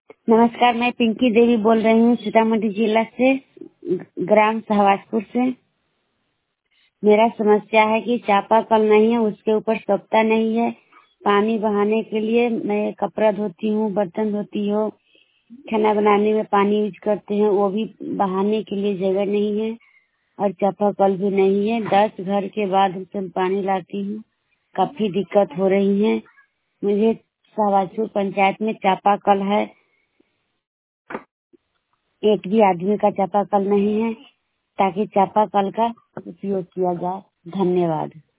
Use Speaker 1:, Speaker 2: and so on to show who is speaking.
Speaker 1: नमस्कार, मैं पिंकी देवी बोल रही हूँ सीतामढ़ी जिला से, ग्राम सहवाजपुर से। मेरा समस्या है कि चापाकल नहीं है, उसके ऊपर सप्ता नहीं है। पानी बहाने के लिए मैं कपड़ा धोती हूँ, बर्तन धोती हूँ, खाना बनाने में पानी यूज करते हैं, वो भी बहाने के लिए जगह नहीं है और चापाकल भी नहीं है। 10 घर के बाद हम पानी लाती हूँ, काफी दिक्कत हो रही है। मुझे सहवाजपुर पंचायत में चापाकल है, एक भी आदमी का चापाकल नहीं है, ताकि चापाकल का उपयोग किया जाए। धन्यवाद।